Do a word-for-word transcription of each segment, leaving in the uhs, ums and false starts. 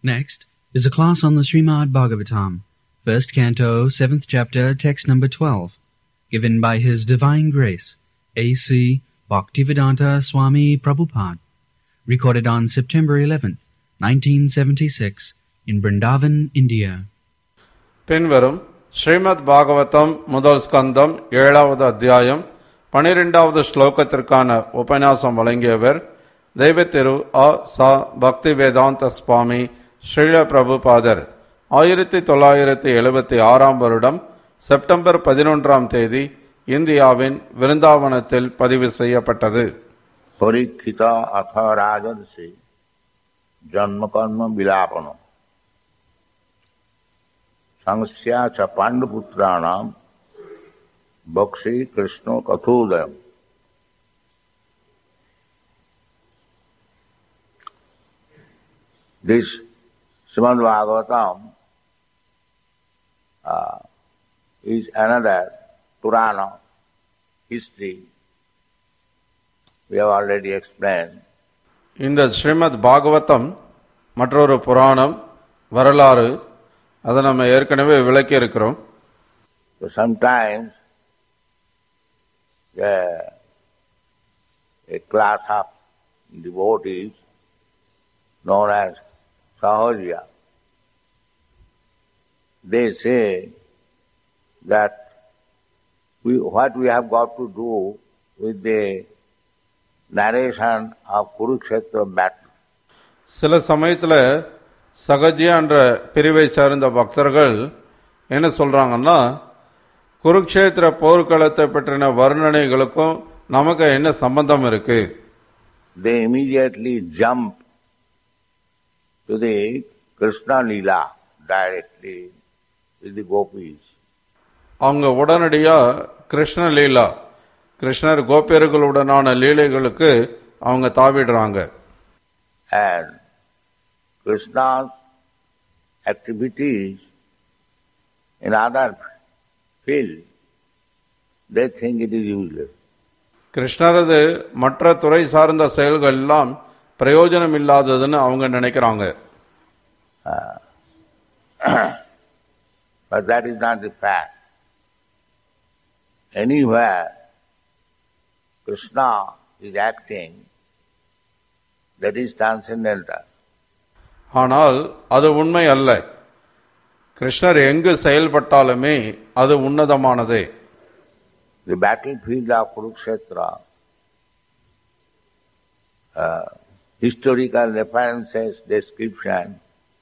Next is a class on the Srimad Bhagavatam, first canto, seventh chapter, text number twelve, given by His Divine Grace, A C Bhaktivedanta Swami Prabhupada, recorded on September eleventh, nineteen seventy-six, in Vrindavan, India. பின்வரும் ஸ்ரீமத் பாகவதம் முதல் ஸ்கந்தம் ஏழாவது அத்தியாயம் பனிரெண்டாவது ஸ்லோகத்திற்கான உபன்யாசம் வழங்கியவர் தெய்வ திரு அ ச பக்தி வேதாந்த சுவாமி ஸ்ரீல பிரபுபாதர். ஆயிரத்தி தொள்ளாயிரத்தி எழுபத்தி ஆறாம் வருடம் செப்டம்பர் பதினொன்றாம் தேதி இந்தியாவின் விருந்தாவனத்தில் பதிவு செய்யப்பட்டது. பரீட்சித அத ராஜர்ஷி ஜன்ம கர்ம விலாபனம் சங்ஸ்யா ச பாண்டபுத்ராணாம் பக்ஷி கிருஷ்ணோ கதோதயம். This Srimad Bhagavatam uh, is another Purana history. We have already explained. இந்த ஸ்ரீமத் பாகவதம் மற்றொரு புராணம், வரலாறு. அதை நம்ம ஏற்கனவே விளக்கி இருக்கிறோம். So sometimes uh, a class of devotees known as Sahaja, they say that we, what we have got to do with the narration of Kurukshetra battle. சில சமயத்தில் சகஜியா என்ற பிரிவை சார்ந்த பக்தர்கள் என்ன சொல்றாங்கன்னா, குருக்ஷேத்திர போர்க்களத்தை பற்றின வர்ணனைகளுக்கும் நமக்கு என்ன சம்பந்தம் இருக்கு? They immediately jump to the Krishna Leela directly with the gopis. அவங்க உடனடியா கிருஷ்ண லீலா, கிருஷ்ணர் கோபியர்களுடனான லீலைகளுக்கு அவங்க தாவிடுறாங்க. And Krishna's activities in other fields, they think it is useless. கிருஷ்ணரது மற்ற துறை சார்ந்த செயல்கள் எல்லாம் பிரயோஜனம் இல்லாததுன்னு அவங்க நினைக்கிறாங்க. But that is not the fact. Anywhere Krishna is acting, that is transcendental. ஆனால் அது உண்மை அல்ல. கிருஷ்ணர் எங்கு செயல்பட்டாலுமே அது உன்னதமானதே. The battlefield of Kurukshetra, uh, historical references, description.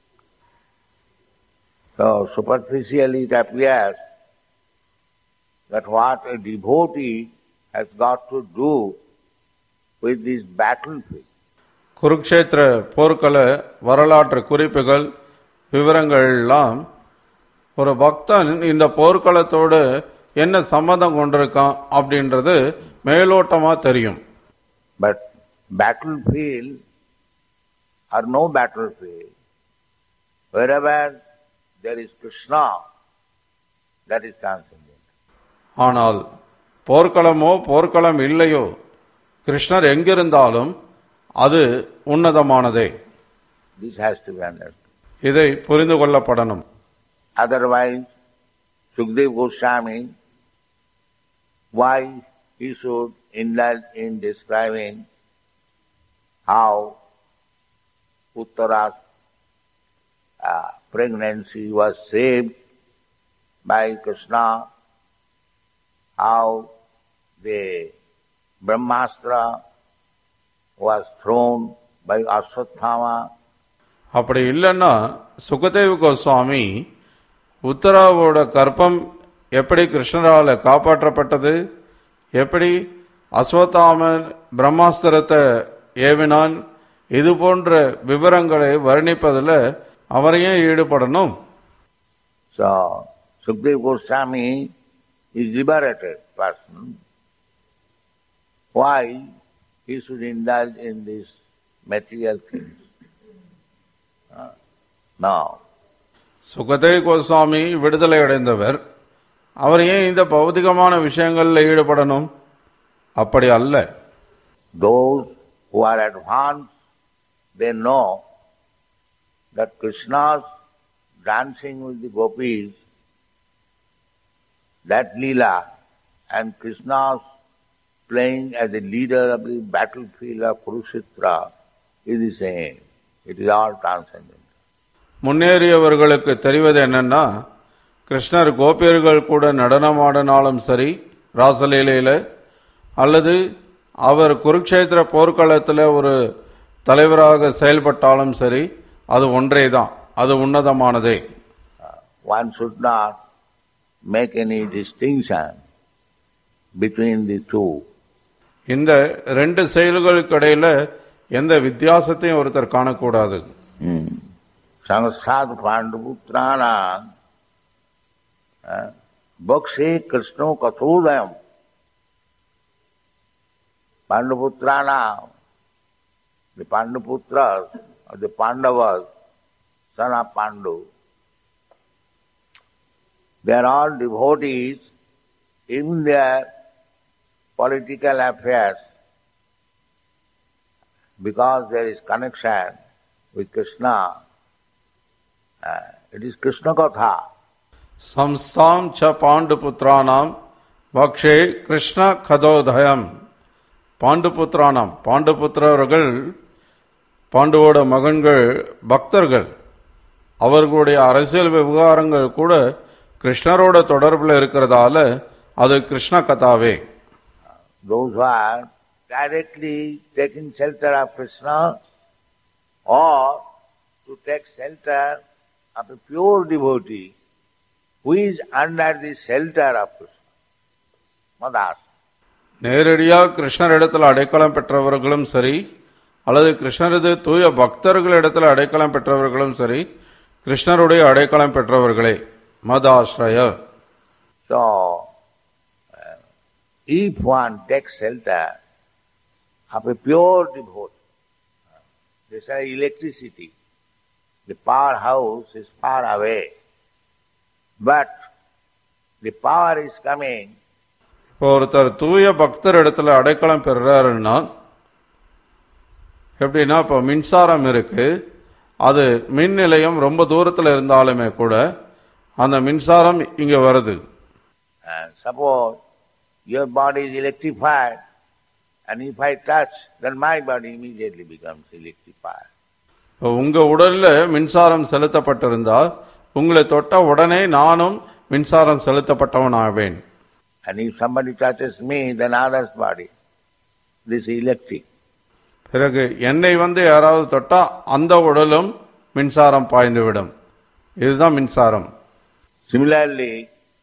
So superficially it appears that what a devotee has got to do with this battlefield. Kurukshetra போர்க்கள வரலாற்று குறிப்புகள், விவரங்கள் எல்லாம் ஒரு பக்தன் இந்த போர்க்களத்தோடு என்ன சம்பந்தம் கொண்டிருக்கான் அப்படின்றது மேலோட்டமா தெரியும். But battlefield or no battlefield, wherever there is Krishna, that is transcendent. ஆனால் போர்க்களமோ போர்க்களம் இல்லையோ, கிருஷ்ணர் எங்கிருந்தாலும் அது உன்னதமானதே. This has to be understood. இதை புரிந்து கொள்ளப்படணும். Otherwise, Sukadeva Goswami, why he should indulge in describing how Uttara's uh, pregnancy was saved by Krishna, how the Brahmastra was thrown by Ashwatthama. அப்படி இல்லைன்னா சுகதேவ கோஸ்வாமி உத்தராவோட கற்பம் எப்படி கிருஷ்ணரால காப்பாற்றப்பட்டது, எப்படி அஸ்வத்தாமன் பிரம்மாஸ்திரத்தை ஏவினான், இது போன்ற விவரங்களை வர்ணிப்பதில் அவரையே ஈடுபடணும். So Sukadeva Goswami is liberated person. Why he should indulge in these material things? Uh, no. Sukadeva Goswami விடுதலை அடைந்தவர், அவர் ஏன் இந்த பௌதிகமான விஷயங்களில் ஈடுபடணும்? அப்படி அல்ல. Those who are advanced, they know that Krishna's dancing with the gopis, that Leela, and Krishna's playing as the leader of the battlefield of Kurukshetra is the same. It is all transcendent. முன்னேறியவர்களுக்கு தெரிவது என்னன்னா, கிருஷ்ணர் கோபியர்கள் கூட நடனமாடினாலும் சரி ராசலீலையில, அல்லது அவர் குருக்ஷேத்திர போர்க்களத்தில் ஒரு தலைவராக செயல்பட்டாலும் சரி, அது ஒன்றேதான், அது உன்னதமானதே. One should not make any distinction between the two. இந்த ரெண்டு செயல்களுக்கு இடையில எந்த வித்தியாசத்தையும் ஒருத்தர் காணக்கூடாது. Sangsad Panduputrana Bhakshe Krishna Kathodayam. Panduputrana, the Panduputras, or the Pandavas, son of Pandu, they are all devotees in their political affairs because there is connection with Krishna. Uh, it is Krishna Katha. Samstam cha Panduputranam Bhakshe Krishna Kadodhayam. பாண்டுபுத்திரானாம், பாண்டுபுத்திரர்கள் பாண்டுவோட மகன்கள் பக்தர்கள், அவர்களுடைய அரசியல் விவகாரங்கள் கூட கிருஷ்ணரோட தொடர்பில் இருக்கிறதால அது Krishna கதாவே. Those who are directly taking shelter of Krishna or to take shelter of a pure devotee who is under the shelter of Krishna, Madas. நேரடியாக கிருஷ்ணரிடத்தில் அடைக்கலம் பெற்றவர்களும் சரி, அல்லது கிருஷ்ணரது தூய பக்தர்களிடத்தில் அடைக்கலம் பெற்றவர்களும் சரி, கிருஷ்ணருடைய அடைக்கலம் பெற்றவர்களே, மதாஸ்ரய. So, uh, if one takes shelter of a pure devotee, this is electricity. The powerhouse is far away, but the power is coming. இப்போ ஒருத்தர் தூய பக்தர் இடத்துல அடைக்கலம் பெறாருன்னா எப்படின்னா, இப்போ மின்சாரம் இருக்கு, அது மின் நிலையம் ரொம்ப தூரத்தில் இருந்தாலுமே கூட அந்த மின்சாரம் இங்க வருது. Suppose your body is electrified, and if I touch, then my body immediately becomes electrified. உங்க உடல்ல மின்சாரம் செலுத்தப்பட்டிருந்தா உங்களை தொட்ட உடனே நானும் மின்சாரம் செலுத்தப்பட்டவன் ஆவேன். And if somebody touches me, then others body, this is electric. பிறகு என்னை வந்து யாராவது தொட்டா அந்த உடலும் மின்சாரம் பாய்ந்துவிடும். இதுதான் மின்சாரம். Similarly,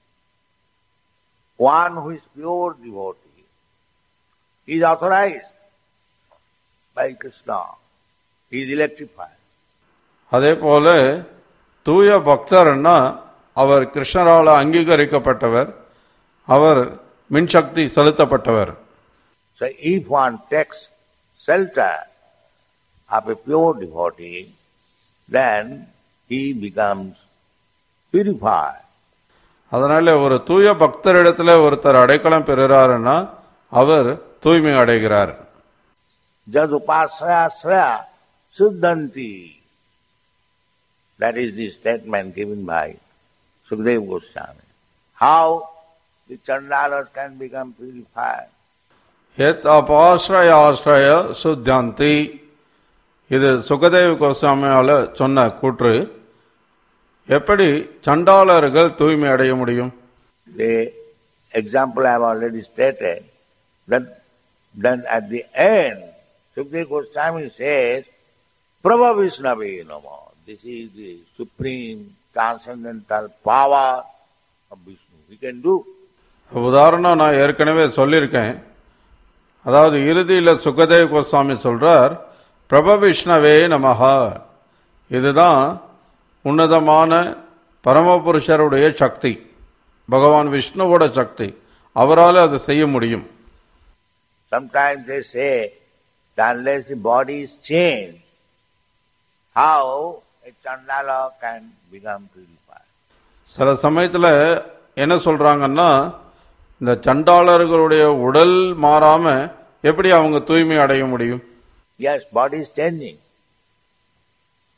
one who is pure devotee is authorized by Krishna. He is electrified. அதே போல தூய பக்தர்னா அவர் கிருஷ்ணரால் அங்கீகரிக்கப்பட்டவர், அவர் மின்சக்தி செலுத்தப்பட்டவர். So if one takes shelter of a pure devotee, then he becomes purified. அதனால ஒரு தூய பக்தரிடத்துல ஒருத்தர் அடைக்கலம் பெறுகிறாருன்னா அவர் தூய்மை அடைகிறார். Jad upasraya sraya suddhanti. That is the statement given by Sukadeva Goswami. How the chandalas can become purified. Yet apasraya asraya suddhanti. இது சுகதேவ கோஸ்வாமியால சொன்ன கூற்று. எப்படி சண்டாளர்கள் தூய்மை அடைய முடியும்? The example I have already stated, that then at the end, Sukadeva Goswami says, Prabha Vishnavi Namo. This is the supreme transcendental power of Vishnu. He can do. உதாரணம் நான் ஏற்கனவே சொல்லியிருக்கேன். அதாவது இறுதியில் சுகதேவ கோஸ்வாமி சொல்றார், பிரப விஷ்ணவே நமஹா. இதுதான் உன்னதமான பரமபுருஷருடைய சக்தி, பகவான் விஷ்ணுவோட சக்தி. அவரால் அதை செய்ய முடியும். Sometimes they say that unless the body is changed, how a chandala can become purified? சில சமயத்தில் என்ன சொல்றாங்கன்னா, இந்த சண்டாளர்களுடைய உடல் மாறாம எப்படி அவங்க தூய்மை அடைய முடியும்? Yes, body is changing.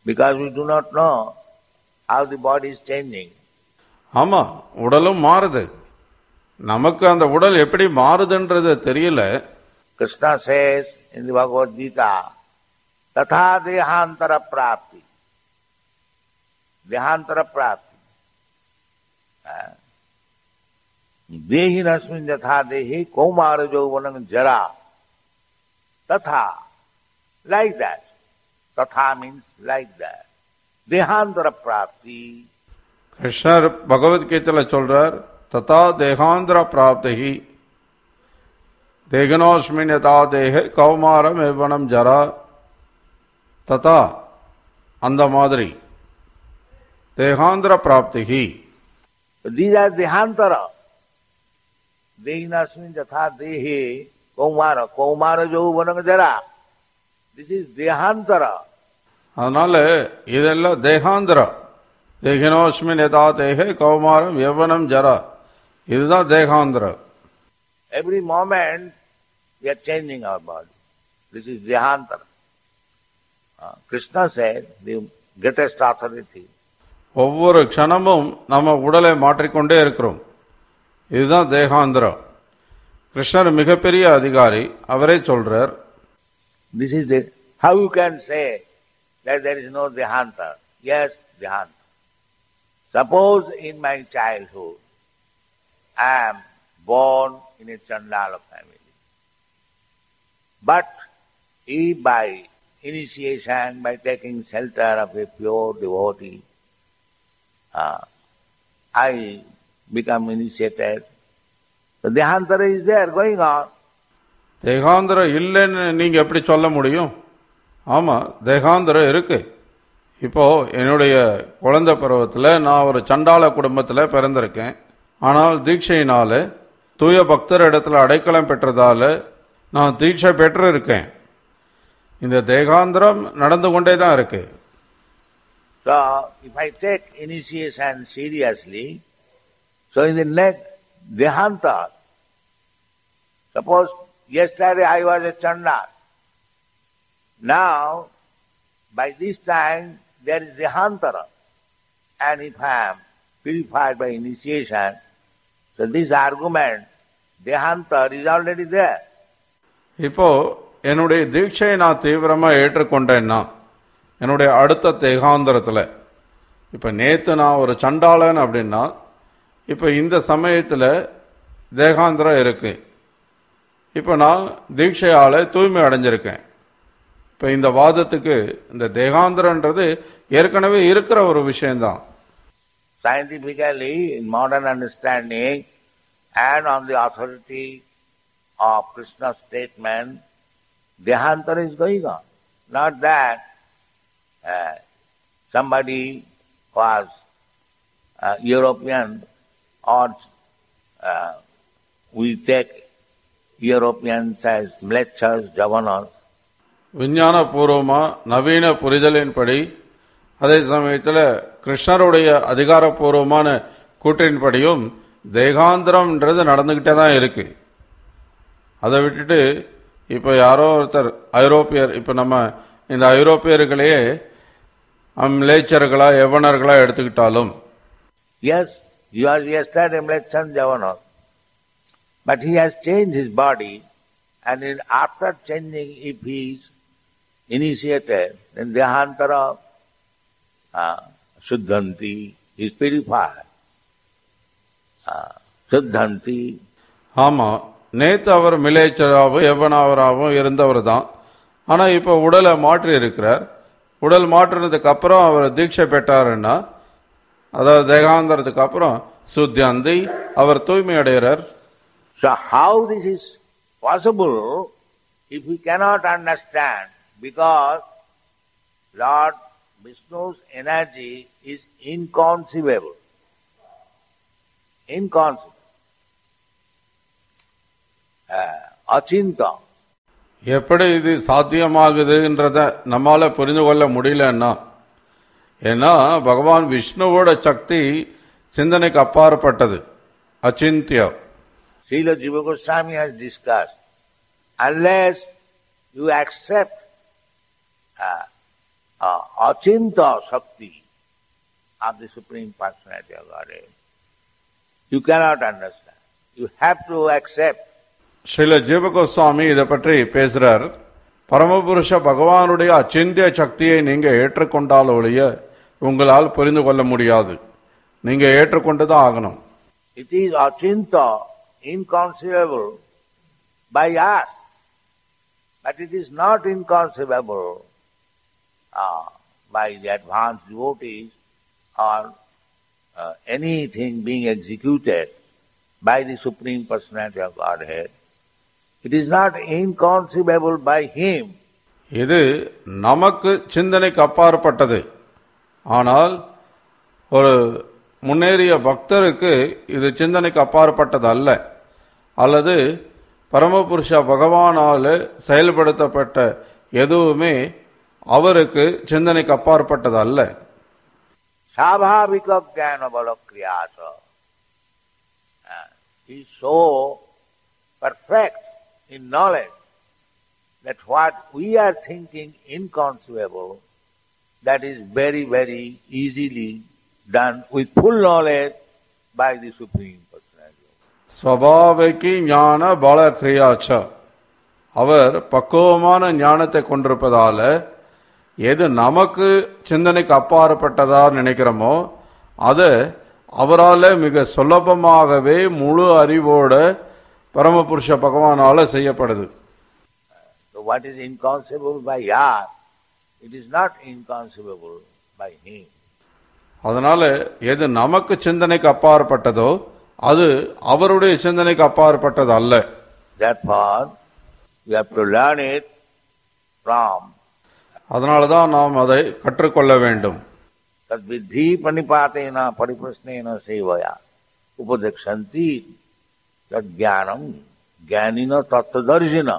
because we do not know how the body is changing. ஆமா, உடலும் மாறுது. நமக்கு அந்த உடல் எப்படி மாறுதுன்றது தெரியல. Krishna says in the Bhagavad Gita, tatha dehantara prapti. Dehantara prapti. Dehi nasmin yatha dehi kaumara jauvanam jara. Tatha, like that. Tatha means like that. Dehantara prapti. கிருஷ்ணர் பகவத்கீதையில சொல்றார், ததா தேகாந்திர பிராப்தி தேகனோஸ்மின் யதா தேக கௌமாரம் எவனம் ஜரா. ததா அந்த மாதிரி தேகாந்திர பிராப்தி. These are dehantara. Dehinasmin yatha dehe kaumara. Kaumara jauvanam jara. This is dehantara. அதனால இதெல்லாம் தேகாந்திர. தேகினோஸ்மின் யதா தேக கௌமாரம் யவனம் ஜரா. இதுதான் தேகாந்திர. Every moment we are changing our body. This is dehantara. Uh, Krishna said, the greatest authority. ஒவ்வொரு க்ஷணமும் நம்ம உடலை மாற்றிக்கொண்டே இருக்கிறோம். இதுதான் தேகாந்திர. கிருஷ்ணர் மிகப்பெரிய அதிகாரி, அவரே சொல்றார். This is the, how you can say that there is no dehantara. Yes, dehantara. Suppose in my childhood I am born in a Chandala family. But if by initiation, by taking shelter of a pure devotee, uh, I become initiated, the dehantara is there going on. தேகாந்திரம் இல்லைன்னு நீங்க எப்படி சொல்ல முடியும்? ஆமா, தேகாந்திரம் இருக்கு. இப்போ என்னுடைய குழந்தை பருவத்தில் நான் ஒரு சண்டாள குடும்பத்தில் பிறந்திருக்கேன். ஆனால் தீட்சையினால தூய பக்தர் இடத்துல அடைக்கலம் பெற்றதால நான் தீட்சை பெற்று இருக்கேன். இந்த தேகாந்திரம் நடந்து கொண்டே தான் இருக்கு. So, if I take initiation seriously, so in the next dehantara, suppose yesterday I was a Chandal. Now, by this time, there is dehantara. And if I am purified by initiation, so this argument, dehantara is already there. இப்போ என்னுடைய தீட்சையை நான் தீவிரமா ஏற்றுக்கொண்டேன்னா என்னுடைய அடுத்த தேகாந்திரத்துல, இப்ப நேத்து நான் ஒரு சண்டாளன் அப்படின்னா இப்ப இந்த சமயத்துல தேகாந்திரம் இருக்கு. இப்ப நான் தீட்சையால தூய்மை அடைஞ்சிருக்கேன். இப்ப இந்த வாதத்துக்கு இந்த தேகாந்திரன்றது ஏற்கனவே இருக்கிற ஒரு விஷயம்தான். Scientifically, in modern understanding and on the authority of Krishna's statement, dehantara is going on. Not that uh, somebody was uh, European or uh, we take Europeans as mlechas, javanas. விஞ்ஞான பூர்வமா நவீன புரிதலின்படி, அதே சமயத்தில் கிருஷ்ணருடைய அதிகாரப்பூர்வமான கூற்றின்படியும் தேகாந்திரம்ன்றது நடந்துகிட்டே தான் இருக்கு. அதை விட்டுட்டு இப்ப யாரோ ஒருத்தர் ஐரோப்பியர், இப்ப நம்ம இந்த ஐரோப்பியர்களையே அம்லேச்சர்களா யவனர்களா எடுத்துக்கிட்டாலும், Yes, he was yesterday mlechan javana, but he has changed his body, and in, after changing, if he is initiated, then dehantara uh, shuddhanti, is purified. Uh, shuddhanti. ஆமா, நேத்து அவர் மிலேச்சராகவும் எவனாவராகவும் இருந்தவர் தான். ஆனா இப்ப உடலை மாற்றி இருக்கிறார். உடல் மாற்றினதுக்கு அப்புறம் அவர் தீட்சை பெற்றாருன்னா, அதாவது தேகாந்தரத்துக்கு அப்புறம் சுத்தியந்தி, அவர் தூய்மை அடைகிறார். So how this is possible if we cannot understand? Because Lord Vishnu's energy is inconceivable. Inconceivable. Uh, achinta. எப்படி இது சாத்தியமாகுதுன்றத நம்மால புரிந்து கொள்ள முடியலன்னா, ஏன்னா பகவான் விஷ்ணுவோட சக்தி சிந்தனைக்கு அப்பாற்பட்டது, அச்சிந்தியா. Srila Jiva Goswami has discussed, unless you accept uh, uh, Achinta Shakti of the Supreme Personality of Godhead. You cannot understand. You have to accept. Srila Jiva Goswami இதை பற்றி பேசுறார். பரமபுருஷ பகவானுடைய அச்சிந்திய சக்தியை நீங்க ஏற்றுக்கொண்டால் ஒழிய உங்களால் புரிந்து கொள்ள முடியாது. நீங்க ஏற்றுக்கொண்டுதான் ஆகணும். It is achinta, inconceivable by us, but it is not inconceivable uh, by the advanced devotees or uh, anything being executed by the Supreme Personality of Godhead. It is not inconceivable by him. இது நமக்கு சிந்தனைக்கு அப்பாற்பட்டது. ஆனால் ஒரு முன்னேறிய பக்தருக்கு இது சிந்தனைக்கு அப்பாற்பட்டது அல்ல. அல்லது பரமபுருஷ பகவானால செயல்படுத்தப்பட்ட எதுவுமே அவருக்கு சிந்தனைக்கு அப்பாற்பட்டது அல்ல. Svabhavika jnana bala kriyasa. He is so perfect in knowledge that what we are thinking inconceivable, that is very, very easily done with full knowledge by the Supreme Personality. ஸ்வபாவிகி ஞான பல கிரியாச்ச. அவர் பக்குவமான ஞானத்தை கொண்டிருப்பதால எது நமக்கு சிந்தனைக்கு அப்பாற்பட்டதா நினைக்கிறோமோ அது அவரால் மிக சுலபமாகவே முழு அறிவோட பரமபுருஷ பகவானால செய்யப்படுது. So what is inconceivable by us, it is not inconceivable by him. அதனால எது நமக்கு சிந்தனைக்கு அப்பாற்பட்டதோ அது அவருடைய சிந்தனைக்கு அப்பாற்பட்டது அல்ல. Therefore, we have to learn it from. அதனாலதான் நாம் அதை கற்றுக்கொள்ள வேண்டும். Tad vidhi panipatena pariprasnena sevaya upadeksanti tad jnanam jnanina tattvadarshina.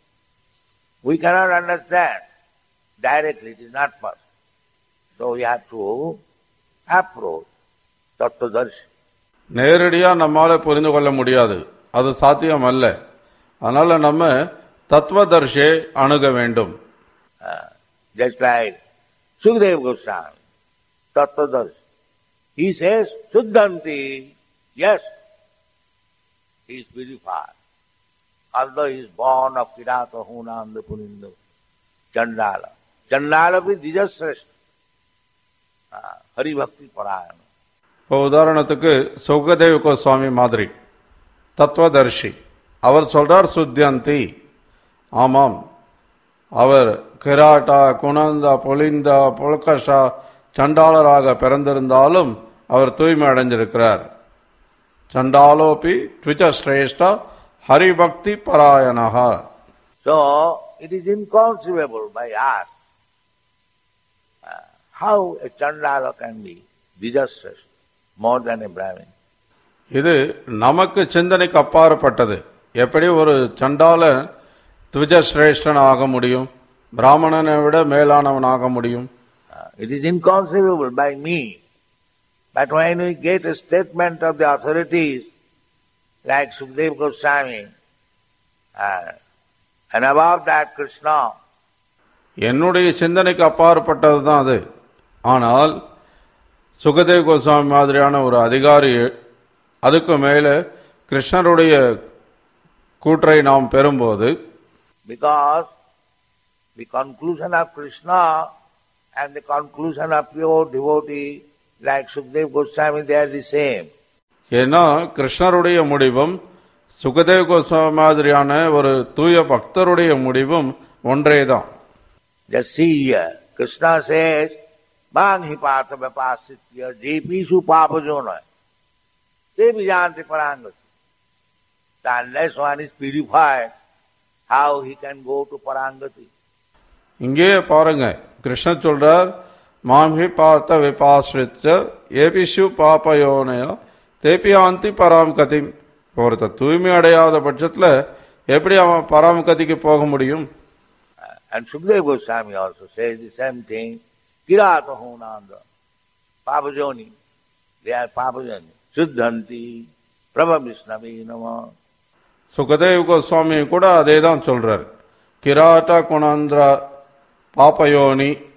We cannot understand directly, it is not possible. So we have to approach tattvadarshi. நேரடியா நம்மால புரிந்து கொள்ள முடியாது, அது சாத்தியம் அல்ல. அதனால நம்ம தத்துவதர்ஷியை அணுக வேண்டும். Just like Sukadeva Goswami, tattvadarshi. He says, Suddhanti, yes, he is purified. Although he is born of Kirata, Hunanda, Puninda, Chandala. Chandala is Dijasreshta. Hari Bhakti Parayana. இப்போ உதாரணத்துக்கு சுகதேவ கோஸ்வாமி மாதிரி தத்துவதர்ஷி, அவர் சொல்றார் சுத்தியந்தி. ஆமாம், அவர் கிராட்டா, குணந்தா, பொலிந்தா, புல்கஷா, சண்டாளராக பிறந்திருந்தாலும் அவர் தூய்மை அடைஞ்சிருக்கிறார். சண்டாலோபி த்விஜ Shreshtha Haribhakti பராயணஹா. So it is inconceivable by us uh, how a Chandala can be Dijasreshta more than a Brahmin. இது நமக்கு சிந்தனைக்கு அப்பாற்பட்டது. எப்படி ஒரு சண்டால த்விஜ ஸ்ரேஷ்டன் ஆக முடியும், பிராமணனை விட மேலானவன் ஆக முடியும்? It is inconceivable by me. But when we get a statement of the authorities like Sukadeva Goswami uh, and above that Krishna, என்னுடைய சிந்தனைக்கு அப்பாற்பட்டது தான் அது. ஆனால் சுகதேவ் கோஸ்வாமி மாதிரியான ஒரு அதிகாரி, அதுக்கு மேல கிருஷ்ணருடைய கூற்றை நாம் பெறும்போது, because the conclusion of Krishna and the conclusion of pure devotee like Sukadeva Goswami, they are the same. ஏன்னா கிருஷ்ணருடைய முடிவும் சுகதேவ் கோஸ்வாமி மாதிரியான ஒரு தூய பக்தருடைய முடிவும் ஒன்றேதான். Just see here, Krishna says, Mang hi pata vipasitya jepishu papajona te vijanti parangati. So unless one is purified, how he can go to parangati? இங்கே பாருங்க, கிருஷ்ணர் சொல்றார், மாம்ஹி பார்த்த விபாஸ்ரித்த ஏபிஷு பாபயோனயா தேபியாந்தி பராம் கதிம். ஒருத்த தூய்மை அடையாத பட்சத்துல எப்படி அவன் பராம் கதிக்கு போக முடியும்? And Sukadeva Goswami also says the same thing. Kirata Hunanda Papajoni, they are Papajoni. Siddhanti Prabha Vishnavi Nama. Sukhdev Goswami கூட அதே தான் சொல்றார். கிராட்ட குணாந்திர பாப்பயோனி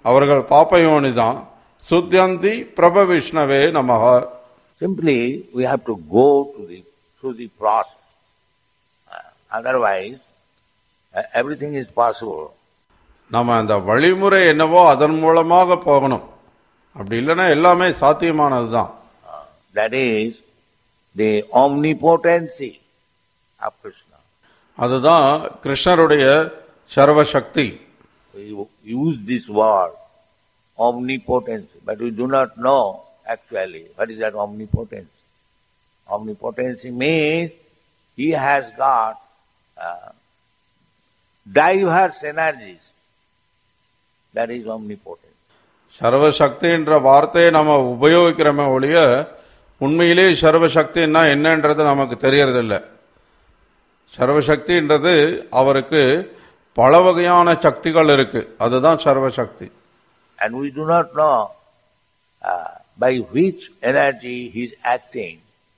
அவர்கள் பாப்பயோனி தான். சுத்யந்தி பிரப விஷ்ணவே நமஹ. Simply we have to go to the through the process. Uh, otherwise, uh, everything is possible. நம்ம அந்த வழிமுறை என்னவோ அதன் மூலமாக போகணும். அப்படி இல்லைன்னா எல்லாமே சாத்தியமானது தான். That is the omnipotency of Krishna. அதுதான் கிருஷ்ணருடைய சர்வசக்தி. We use this word omnipotency, but we do not know actually what is that omnipotency. Omnipotency means he has got uh, diverse energies. That is omnipotency. சர்வசக்தி என்ற வார்த்தையை நம்ம உபயோகிக்கிறோமே ஒழிய உண்மையிலே சர்வசக்தின்னா என்னன்றது நமக்கு தெரியறதில்லை. சர்வசக்தின்றது அவருக்கு பல வகையான சக்திகள் இருக்கு, அதுதான் சர்வசக்தி. And we do not know uh, by which energy he is acting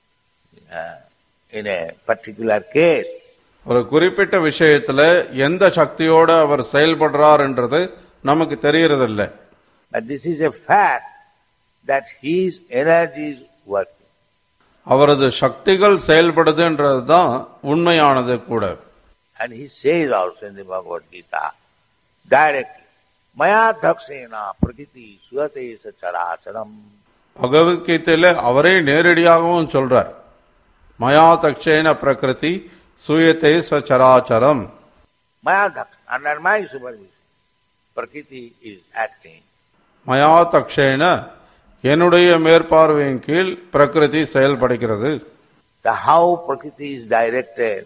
uh, in a particular case. ஒரு குறிப்பிட்ட விஷயத்துல எந்த சக்தியோட அவர் செயல்படுறார் என்றது நமக்கு தெரியறதில்லை. But this is a fact that his energy is working. அவரது சக்திகள் செயல்படுதுன்றது தான் உண்மையானது கூட. And he says also in the Bhagavad Gita directly, Maya dhaksena prakriti suyate sacharacharam. பகவத்கீதையில அவரே நேரடியாகவும் சொல்றார், மயா தக்ஷேன பிரகிருதி சூயத்தை சச்சராச்சரம். Maya dhaksena, under my supervision, prakriti is acting. மயா தக்ஷேன, என்னுடைய மேற்பார்வையின் கீழ் பிரகிருதி செயல்படுகிறது. The how prakriti is directed,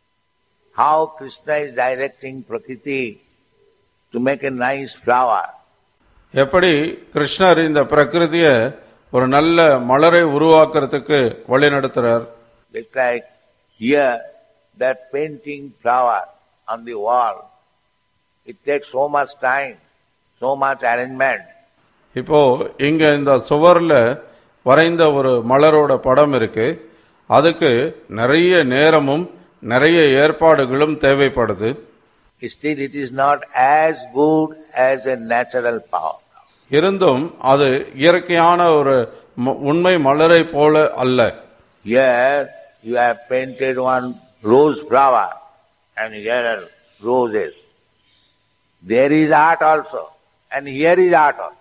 how Krishna is directing prakriti to make a nice flower. எப்படி கிருஷ்ணர் இந்த பிரகிருதிய ஒரு நல்ல மலரை உருவாக்குறதுக்கு வழி நடத்துறார். It's like here that painting flower on the wall, it takes so much time, so much arrangement. இப்போ இங்க இந்த சுவர்ல வரைந்த ஒரு மலரோட படம் இருக்கு, அதுக்கு நிறைய நேரமும் நிறைய ஏற்பாடுகளும் தேவைப்படுது. Still it is not as good as a natural flower. இருந்தும் அது இயற்கையான ஒரு உண்மை மலரை போல அல்ல. Here you have painted one rose flower and here are roses. There is art also and here is art also.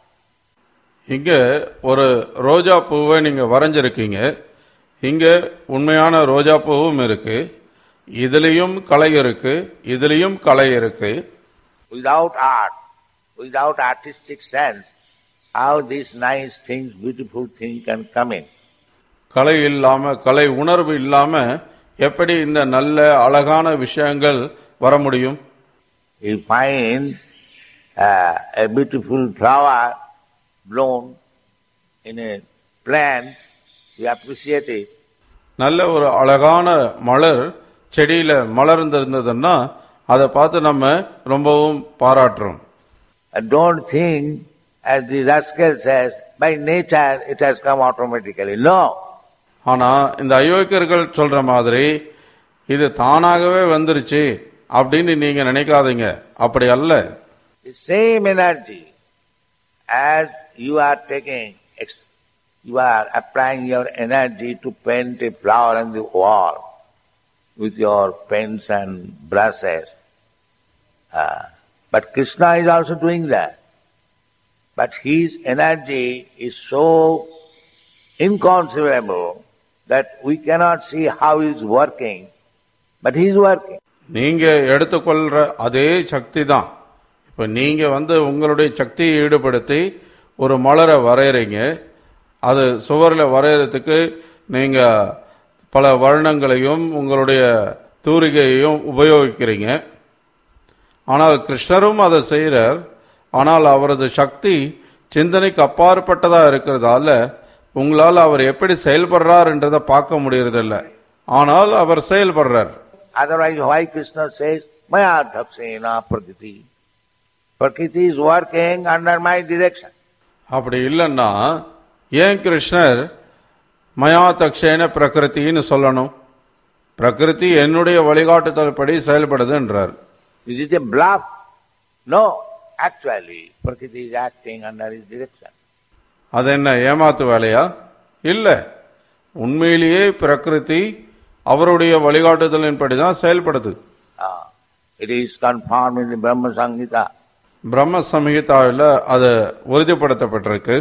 இங்க ஒரு ரோஜா பூவை நீங்க வரைஞ்சிருக்கீங்க, இங்க உண்மையான ரோஜா பூவும் இருக்கு, இதுலயும் கலை இருக்கு, இதுலயும் கலை இருக்கு. Without art, without artistic sense, how these nice things, beautiful things can come in? கலை இல்லாம, கலை உணர்வு இல்லாம எப்படி இந்த நல்ல அழகான விஷயங்கள் வர முடியும்? You find uh, a beautiful flower blown in a plant, you appreciate it. நல்ல ஒரு அழகான மலர் செடியில மலர்ந்திருந்ததுன்னா அதை பார்த்து நம்ம ரொம்பவும் பாராட்டுறோம். And don't think, as the rascal says, by nature it has come automatically. No. ஆனா இந்த அயோக்கியர்கள் சொல்ற மாதிரி இது தானாகவே வந்துருச்சு அப்படின்னு நீங்க நினைக்காதீங்க, அப்படி அல்ல. The same energy as you are taking, you are applying your energy to paint a flower on the wall with your pens and brushes. Uh, but Krishna is also doing that. But his energy is so inconceivable that we cannot see how he is working, but he is working. நீங்க எடுத்துக்கொள்ற அதே சக்தி தான். இப்ப நீங்க வந்து உங்களுடைய சக்தியை ஈடுபடுத்தி ஒரு மலரை வரையறீங்க, அது சுவரில் வரையறதுக்கு நீங்க பல வர்ணங்களையும் உங்களுடைய தூரிகையையும் உபயோகிக்கிறீங்க. ஆனால் கிருஷ்ணரும் அதை செய்கிறார். ஆனால் அவரது சக்தி சிந்தனைக்கு அப்பாற்பட்டதா இருக்கிறதால உங்களால் அவர் எப்படி செயல்படுறார் என்றதை பார்க்க முடியறதில்ல. ஆனால் அவர் செயல்படுறார். Otherwise, why Krishna says, Maya dhaksena prakriti? Prakriti is working under my direction. அப்படி இல்லைன்னா ஏன் கிருஷ்ணர் மயா தக்ஷேன பிரகிருத்தின்னு சொல்லணும்? பிரகிருதி என்னுடைய வழிகாட்டுதல் படி செயல்படுது என்றார். Is it a bluff? No. Actually, Prakriti is acting under his direction. அது என்ன ஏமாத்து வேலையா? இல்ல, உண்மையிலேயே பிரகிருதி அவருடைய வழிகாட்டுதலின்படிதான் செயல்படுது. Uh, it is confirmed in the Brahma Samhita. பிரம்ம சம்ஹிதாவில் அது உறுதிப்படுத்தப்பட்டிருக்கு.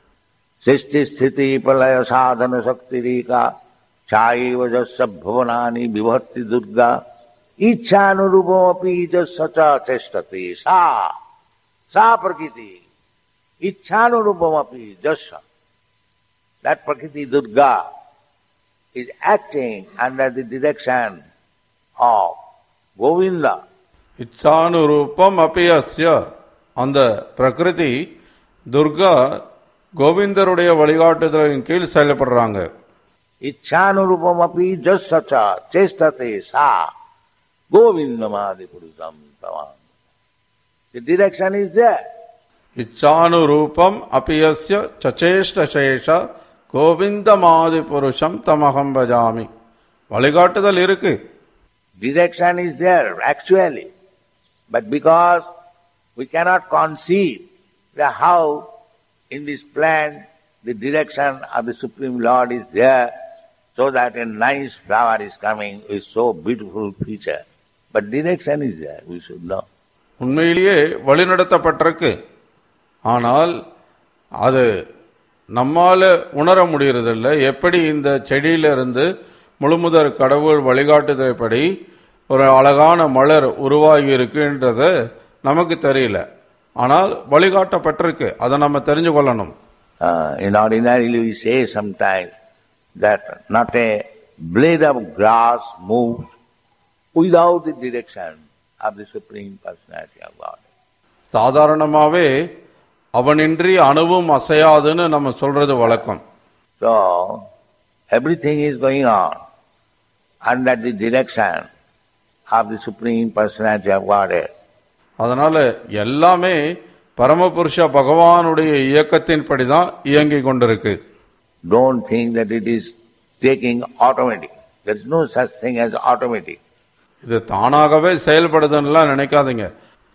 Sisti sthiti palaya sadhana sakti rika chaiva jasya bhavanani vibharti durga ichhanurupamapi jasya cha chestati sa sa prakriti ichhanurupamapi jasya. That Prakriti Durga is acting under the direction of Govinda. இச்சானுரூபம் அபியஸ்ய, அந்த பிரகிருதி துர்கா கோவிந்தருடைய வழிகாட்டுதலின் கீழ் செயல்படுறாங்க. Ichhanurupamapi jasya chestate sa govindamadi purusam tavam. The direction is there. இச்சானுரூபம் அபியஸ்ய சச்சேஷ்ட சேஷ கோவிந்தமாதி புருஷம் தமகம் பஜாமி. வழிகாட்டுதல் இருக்கு, Direction is there actually. But because we cannot conceive the how in this plan the direction of the Supreme Lord is there, so that a nice flower is coming with so beautiful feature. But direction is there, we should know. உண்மையிலேயே வழிநடத்தப்பட்டிருக்கு. ஆனால் அது நம்மால உணர முடியறதில்லை. எப்படி இந்த செடியிலிருந்து முழுமுதற் கடவுள் வழிகாட்டுதல்படி ஒரு அழகான மலர் உருவாகி இருக்குன்றத நமக்கு தெரியல. ஆனால் வழிகாட்டப்பட்டிருக்கு, அதை நம்ம தெரிஞ்சு கொள்ளணும். Uh, in ordinarily we say sometimes that not a blade of grass moves without the direction of the Supreme Personality of God. சாதாரணமாவே அவனின்றி அணுவும் அசையாதுன்னு நம்ம சொல்றது வழக்கம். So everything is going on under the direction of the Supreme Personality of Godhead. அதனால எல்லாமே பரமபுருஷ பகவானுடைய இயக்கத்தின்படி தான் இயங்கிக் கொண்டிருக்கு. Don't think that it is taking automatic. There is no such thing as automatic. இது தானாகவே செயல்படுதுன்னு நினைக்காதீங்க.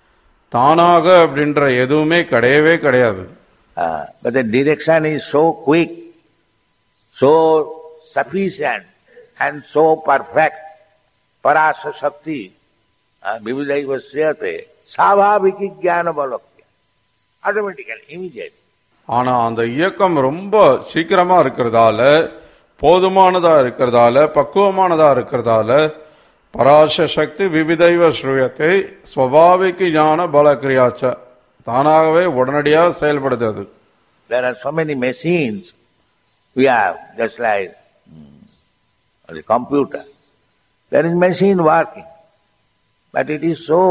தானாக அப்படின்ற எதுவுமே கிடையவே கிடையாது. Uh, but the direction is so quick, so sufficient and so perfect. Parasa Shakti, Vividaiva Sriyate, Savabhiki Jnana Balakya. Automatically, immediately. ஆனா அந்த இயக்கம் ரொம்ப சீக்கிரமா இருக்கிறதால, போதுமானதா இருக்கிறதால, பக்குவமானதா இருக்கிறதால பராச சக்தி விவிதைவ ஸ்ரூயத்தை ஸ்வபாவிக்கு ஞான பலக்கிரியாச்ச, தானாகவே உடனடியாக செயல்படுது. அது There are so many machines we have, just like hmm, the computer. There is machine working, but it is so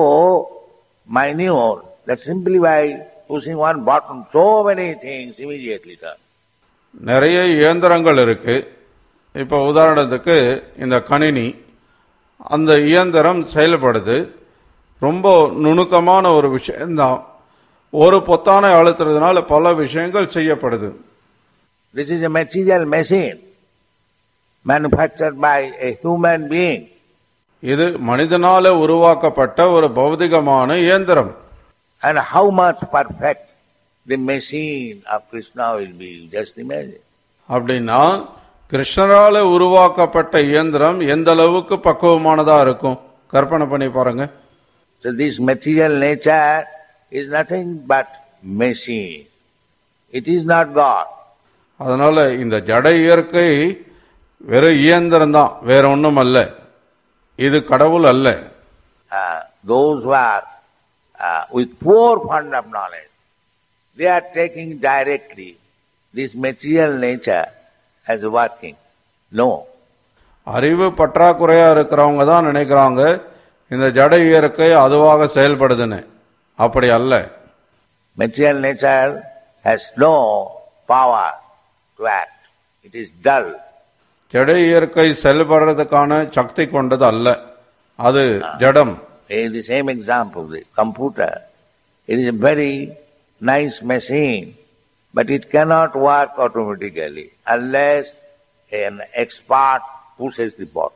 minute that simply by pushing one button, so many things immediately done. நிறைய இயந்திரங்கள் இருக்கு. இப்ப உதாரணத்துக்கு இந்த கணினி, அந்த இயந்திரம் செயல்படுது. ரொம்ப நுணுக்கமான ஒரு விஷயம்தான். ஒரு பொத்தானை அழுத்துறதுனால பல விஷயங்கள் செய்யப்படுது. This is a material machine manufactured by a human being. இது மனிதனால உருவாக்கப்பட்ட ஒரு பௌதிகமான இயந்திரம். And how much perfect the machine of Krishna will be, just imagine. அப்படின்னா கிருஷ்ணரால உருவாக்கப்பட்ட இயந்திரம் எந்த அளவுக்கு பக்குவமானதா இருக்கும் கற்பனை பண்ணி பாருங்க. So this material nature is nothing but machine. It is not God. அதனால இந்த ஜட இயற்கை வெறும் இயந்திரம் தான், வேற ஒன்றும் அல்ல. இது கடவுள் அல்ல. Uh, those who are uh, with poor fund of knowledge, they are taking directly this material nature as working. No. அறிவு பற்றாக்குறையா இருக்கிறவங்க தான் நினைக்கிறாங்க இந்த ஜட இயற்கை அதுவாக செயல்படுதுன்னு. அப்படி அல்ல. Material nature has no power to act. It is dull. ஜட இயற்கை செயல்படுறதுக்கான சக்தி கொண்டது அல்ல, அது ஜடம். In the same example, the computer, it is a very nice machine, but it cannot work automatically unless an expert pushes the button.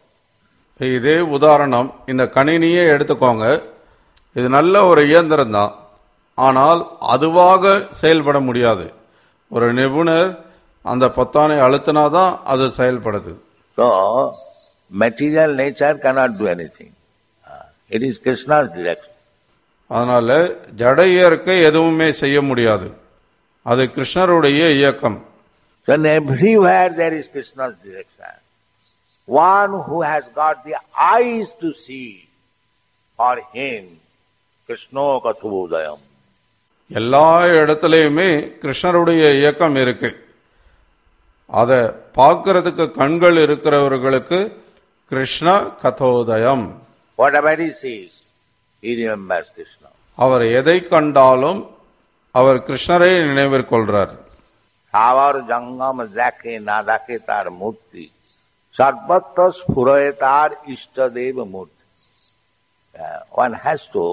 இதே உதாரணம், இந்த கணினியே எடுத்துக்கோங்க. இது நல்ல ஒரு இயந்திரம் தான், ஆனால் அதுவாக செயல்பட முடியாது. ஒரு நிபுணர் அந்த பொத்தானை அழுத்தினாதான் அது செயல்படுது. So, material nature cannot do anything. It is Krishna's direction. அதனால ஜட இயற்கை எதுவுமே செய்ய முடியாது. அது கிருஷ்ணருடைய இயக்கம். So everywhere there is Krishna's direction. One who has got the eyes to see, for him, Krishna Kathubodayam. எல்லா இடத்திலையுமே கிருஷ்ணருடைய இயக்கம் இருக்கு. அதை பார்க்கறதுக்கு கண்கள் இருக்கிறவர்களுக்கு Krishna கதோதயம். Whatever he sees, he remembers Krishna. அவர் எதை கண்டாலும் அவர் கிருஷ்ணரை நினைவிற்கொள்றார். Savar jangam jake nadake tar murti sarvatra sphuraye tar ishtadeva murti. Uh, one has to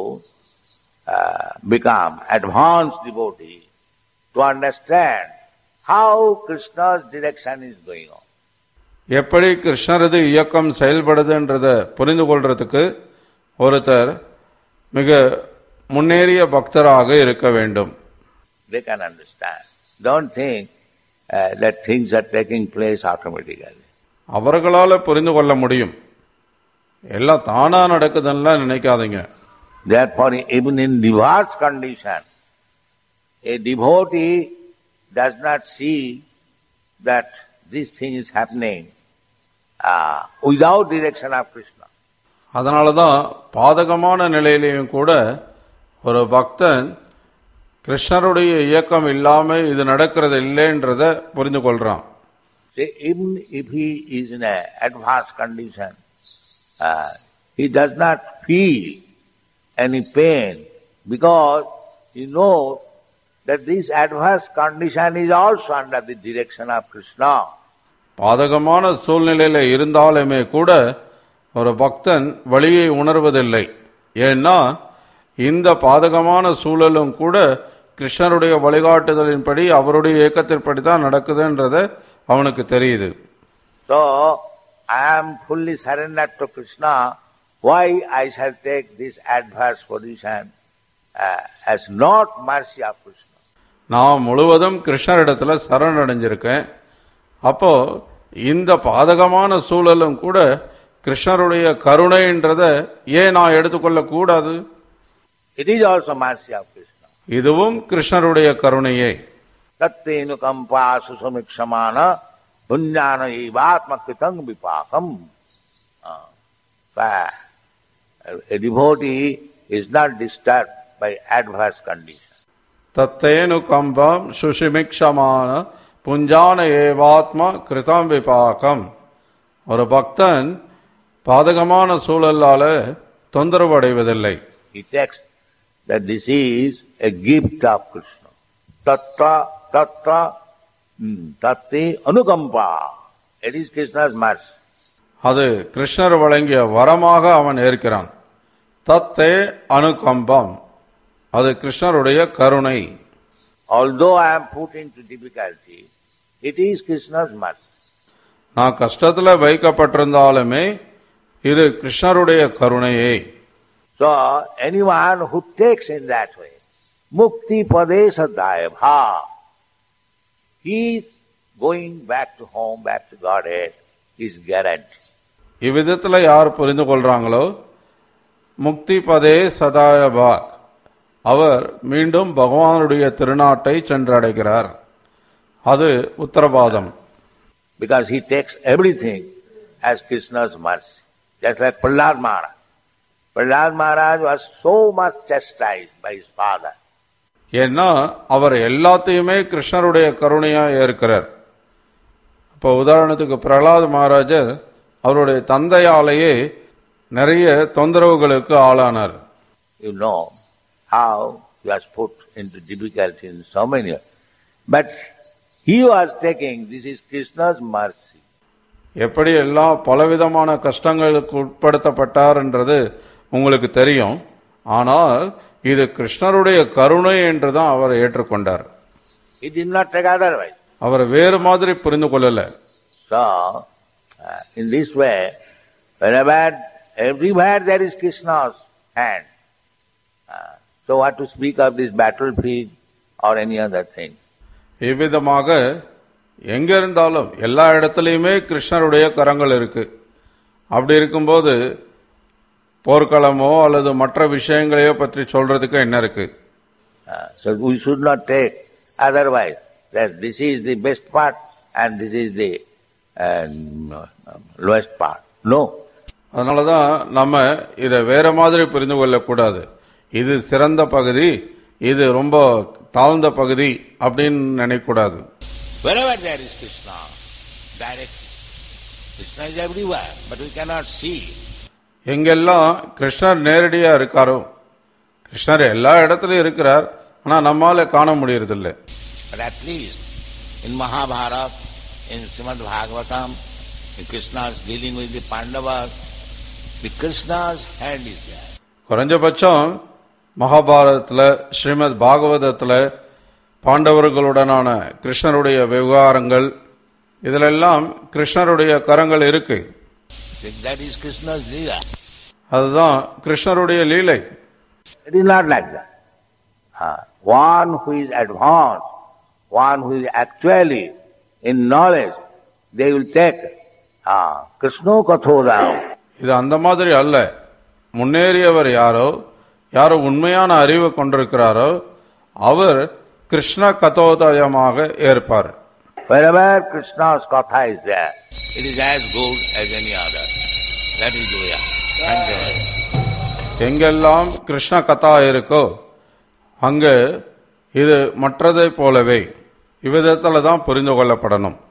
uh, become advanced devotee to understand how Krishna's direction is going on. எப்படி கிருஷ்ணரது இயக்கம் செயல்படுதுன்றதை புரிந்து கொள்றதுக்கு ஒருத்தர் மிக முன்னேறிய பக்தராக இருக்க வேண்டும். They can understand. Don't think uh, that things are taking place automatically. அவர்களால புரிந்து கொள்ள முடியும். எல்லாம் தானா நடக்குதுன்னு நினைக்காதீங்க. Therefore, even in divorce condition, a devotee does not see that this thing is happening uh, without direction of Krishna. அதனாலதான் பாதகமான நிலையிலையும் கூட ஒரு பக்தன் கிருஷ்ணருடைய இயக்கம் இல்லாம இது நடக்கிறது இல்லைன்றத புரிந்து கொள்றான். Even if he is in an adverse condition, uh, he does not feel any pain because he knows that this adverse condition is also under the direction of Krishna. பாதகமான சூழ்நிலையில இருந்தாலுமே கூட ஒரு பக்தன் வலியை உணர்வதில்லை. ஏன்னா இந்த பாதகமான சூழலும் கூட கிருஷ்ணருடைய வழிகாட்டுதலின்படி அவருடைய இயக்கத்தின்படி தான் நடக்குதுன்றத அவனுக்கு தெரியுது. So, I am fully surrendered to Krishna. Why I shall take this adverse position uh, as not mercy of Krishna? நான் முழுவதும் கிருஷ்ணரிடத்துல சரணடைஞ்சிருக்கேன். அப்போ இந்த பாதகமான சூழலும் கூட கிருஷ்ணருடைய கருணைன்றத ஏன் நான் எடுத்துக்கொள்ள கூடாது? It is also mercy of Krishna. இதுவும் கிருஷ்ணருடைய கருணையே. Tattenu kampa susamikshamana punyana evatma kritang vipakam. A devotee is not disturbed by adverse conditions. தத்தேனு கம்பம் சுஷிமிக்ஷமான புஞ்சான ஏவாத்மா கிருதம் விபாகம். ஒரு பக்தன் பாதகமான சூழலால தொந்தரவு அடைவதில்லை. He takes that this is a gift of Krishna. Tatta, tatta, tatti anukampa. It is Krishna's mercy. அது கிருஷ்ணர் வழங்கிய வரமாக அவன் ஏற்கிறான். தத்தே அனுகம்பம், அது கிருஷ்ணருடைய கருணை. Although I am put into difficulty, it is Krishna's mercy. நான் கஷ்டத்துல வைக்கப்பட்டிருந்தாலுமே இது கிருஷ்ணருடைய கருணையே. So, anyone who takes in that way, mukti padesa dayabha, he is going back to home, back to Godhead, is guaranteed. இவ்விதத்துல யார் புரிந்து கொள்றாங்களோ முக்தி பதே சதாயபா, அவர் மீண்டும் பகவானுடைய திருநாட்டை சென்றடைகிறார். அது உத்தரவாதம். Because he takes everything as Krishna's mercy. Just like Prahlad Maharaj. Prahlad Maharaj was so much chastised by his father. ஏன்னா அவர் எல்லாத்தையுமே கிருஷ்ணருடைய கருணையா ஏற்கிறார். இப்போ உதாரணத்துக்கு பிரகலாத் மகாராஜர் அவருடைய தந்தையாலேயே நிறைய தொந்தரவுகளுக்கு ஆளானார். You know how he was put into difficulty in so many ways. But he was taking, this is Krishna's mercy. எப்படி எல்லாம் பலவிதமான கஷ்டங்களுக்கு உட்படுத்தப்பட்டார் என்றது உங்களுக்கு தெரியும். ஆனால் இது கிருஷ்ணருடைய கருணை என்றுதான் அவர் ஏற்றுக்கொண்டார். He did not take otherwise. அவர் வேறு மாதிரி புரிந்து கொள்ளல. So, uh, in this way, wherever, everywhere there is Krishna's hand. Uh, So what to speak of this battlefield or any other thing? இவ்விதமாக எங்க இருந்தாலும் எல்லா இடத்துலையுமே கிருஷ்ணருடைய கரங்கள் இருக்கு. அப்படி இருக்கும்போது போர்க்களமோ அல்லது மற்ற விஷயங்களையோ பற்றி சொல்றதுக்கு என்ன இருக்கு? Uh, so we should not take otherwise that this is the best part and this is the uh, lowest part. No. அதனாலதான் நம்ம இதை வேற மாதிரி புரிந்து கொள்ளக்கூடாது. இது சிறந்த பகுதி, இது ரொம்ப தாழ்ந்த பகுதி அப்படின்னு நினைக்கக்கூடாது. Wherever there is Krishna, directly. Krishna is everywhere, but we cannot see. எங்கெல்லாம் கிருஷ்ணர் நேரடியா இருக்காரோ, கிருஷ்ணர் எல்லா இடத்துலயும் இருக்கிறார், ஆனா நம்மால காண முடியறதில்லை. But at least in Mahabharata, in Srimad Bhagavatam, in Krishna is dealing with the Pandavas, the Krishna's hand is there. குறைஞ்சபட்சம் மகாபாரதத்துல ஸ்ரீமத் பாகவதத்துல பாண்டவர்களுடனான கிருஷ்ணருடைய விவகாரங்கள் இதிலெல்லாம் கிருஷ்ணருடைய கரங்கள் இருக்கு. That is Krishna's Leela. அதுதான் கிருஷ்ணருடைய லீலை. It is not like that. Uh, one who is advanced, one who is actually in knowledge, they will take uh, Krishna Kathodam. இது அந்த மாதிரி அல்ல. முன்னேறியவர் யாரோ, யாரோ உண்மையான அறிவு கொண்டிருக்கிறாரோ அவர் Krishna கதோதயமாக ஏற்பார். Wherever Krishna's katha is there, it is as good as any other. That is the way. எங்கெல்லாம் கிருஷ்ண கதா இருக்கோ அங்கு இது மற்றதை போலவே இவ்விதத்துல தான் புரிந்து கொள்ளப்படணும்.